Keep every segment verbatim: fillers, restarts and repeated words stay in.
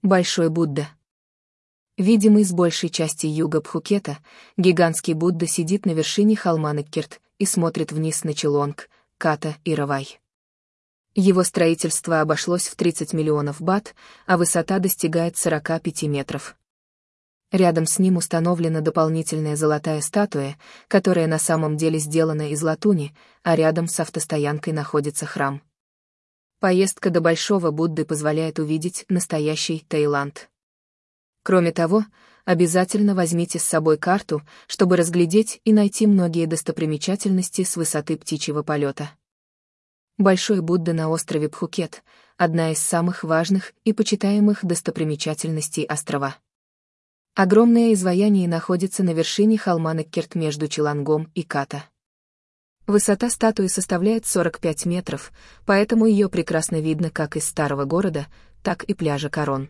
Большой Будда. Видимый с большей части юга Пхукета, гигантский Будда сидит на вершине холма Неккерт и смотрит вниз на Чилонг, Ката и Равай. Его строительство обошлось в тридцать миллионов бат, а высота достигает сорока пяти метров. Рядом с ним установлена дополнительная золотая статуя, которая на самом деле сделана из латуни, а рядом с автостоянкой находится храм. Поездка до Большого Будды позволяет увидеть настоящий Таиланд. Кроме того, обязательно возьмите с собой карту, чтобы разглядеть и найти многие достопримечательности с высоты птичьего полета. Большой Будда на острове Пхукет — одна из самых важных и почитаемых достопримечательностей острова. Огромное изваяние находится на вершине холма Неккерт между Чилангом и Ката. Высота статуи составляет сорок пять метров, поэтому ее прекрасно видно как из старого города, так и пляжа Корон.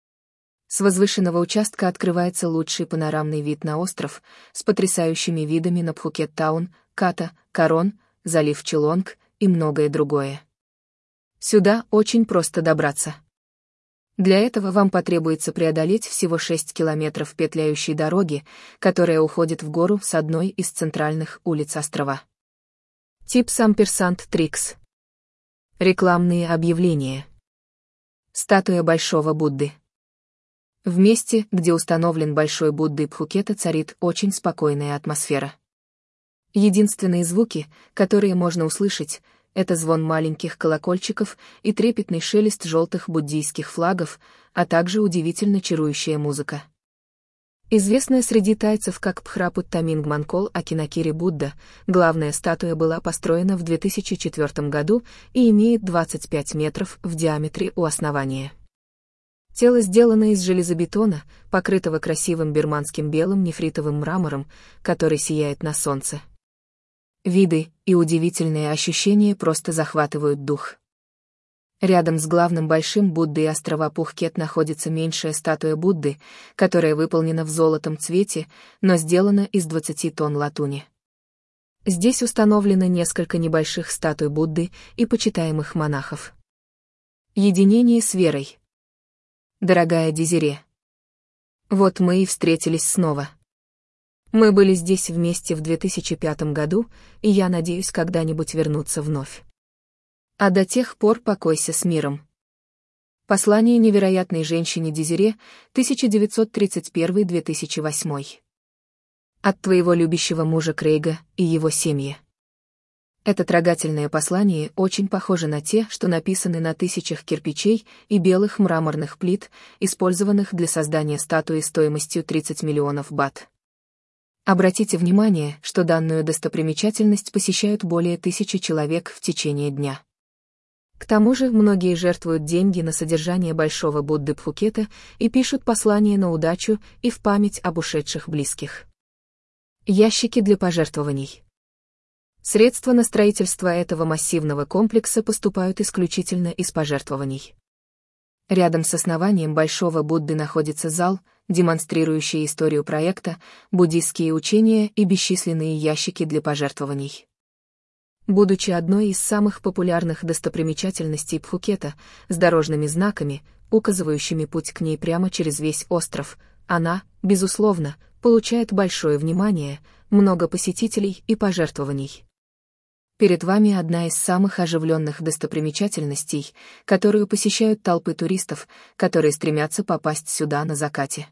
С возвышенного участка открывается лучший панорамный вид на остров, с потрясающими видами на Пхукет-таун, Ката, Корон, залив Чилонг и многое другое. Сюда очень просто добраться. Для этого вам потребуется преодолеть всего шесть километров петляющей дороги, которая уходит в гору с одной из центральных улиц острова. Типс амперсант трикс. Рекламные объявления. Статуя Большого Будды. В месте, где установлен Большой Будда Пхукета, царит очень спокойная атмосфера. Единственные звуки, которые можно услышать, это звон маленьких колокольчиков и трепетный шелест желтых буддийских флагов, а также удивительно чарующая музыка. Известная среди тайцев как Пхрапуттаминг Манкол Акинакири Будда, главная статуя была построена в две тысячи четвёртом году и имеет двадцать пять метров в диаметре у основания. Тело сделано из железобетона, покрытого красивым бирманским белым нефритовым мрамором, который сияет на солнце. Виды и удивительные ощущения просто захватывают дух. Рядом с главным Большим Буддой острова Пхукет находится меньшая статуя Будды, которая выполнена в золотом цвете, но сделана из двадцати тонн латуни. Здесь установлено несколько небольших статуй Будды и почитаемых монахов. Единение с верой. Дорогая Дезире, вот мы и встретились снова. Мы были здесь вместе в две тысячи пятом году, и я надеюсь когда-нибудь вернуться вновь. А до тех пор покойся с миром. Послание невероятной женщине Дезире, тысяча девятьсот тридцать первый — две тысячи восьмой. От твоего любящего мужа Крейга и его семьи. Это трогательное послание очень похоже на те, что написаны на тысячах кирпичей и белых мраморных плит, использованных для создания статуи стоимостью тридцать миллионов бат. Обратите внимание, что данную достопримечательность посещают более тысячи человек в течение дня. К тому же многие жертвуют деньги на содержание Большого Будды Пхукета и пишут послания на удачу и в память об ушедших близких. Ящики для пожертвований. Средства на строительство этого массивного комплекса поступают исключительно из пожертвований. Рядом с основанием Большого Будды находится зал, демонстрирующий историю проекта, буддийские учения и бесчисленные ящики для пожертвований. Будучи одной из самых популярных достопримечательностей Пхукета, с дорожными знаками, указывающими путь к ней прямо через весь остров, она, безусловно, получает большое внимание, много посетителей и пожертвований. Перед вами одна из самых оживленных достопримечательностей, которую посещают толпы туристов, которые стремятся попасть сюда на закате.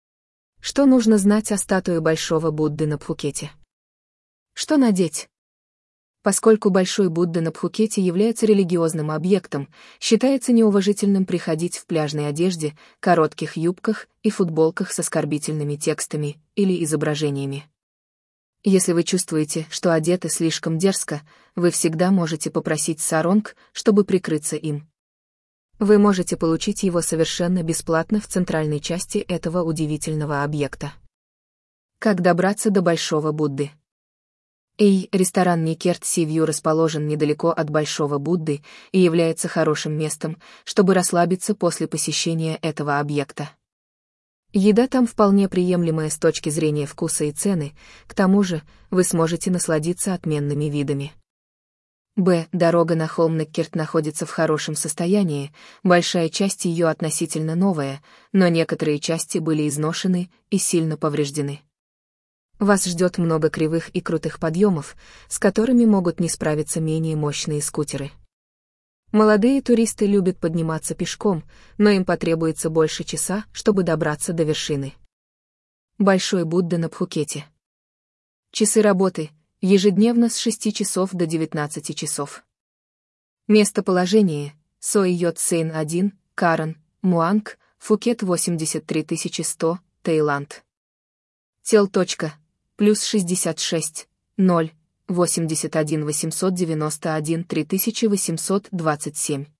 Что нужно знать о статуе Большого Будды на Пхукете? Что надеть? Поскольку Большой Будда на Пхукете является религиозным объектом, считается неуважительным приходить в пляжной одежде, коротких юбках и футболках с оскорбительными текстами или изображениями. Если вы чувствуете, что одеты слишком дерзко, вы всегда можете попросить саронг, чтобы прикрыться им. Вы можете получить его совершенно бесплатно в центральной части этого удивительного объекта. Как добраться до Большого Будды? Эй, ресторан Неккерт Си Вью расположен недалеко от Большого Будды и является хорошим местом, чтобы расслабиться после посещения этого объекта. Еда там вполне приемлемая с точки зрения вкуса и цены, к тому же вы сможете насладиться отменными видами. Б. Дорога на Холмнеккерт находится в хорошем состоянии, большая часть ее относительно новая, но некоторые части были изношены и сильно повреждены. Вас ждет много кривых и крутых подъемов, с которыми могут не справиться менее мощные скутеры. Молодые туристы любят подниматься пешком, но им потребуется больше часа, чтобы добраться до вершины. Большой Будда на Пхукете. Часы работы – ежедневно с шести часов до девятнадцати часов. Местоположение – Сой Йот Сейн один, Каран, Муанг, Фукет восемьдесят три тысячи сто, Таиланд. Тел. Плюс шестьдесят шесть, ноль, восемьдесят один восемьсот девяносто один три тысячи восемьсот двадцать семь.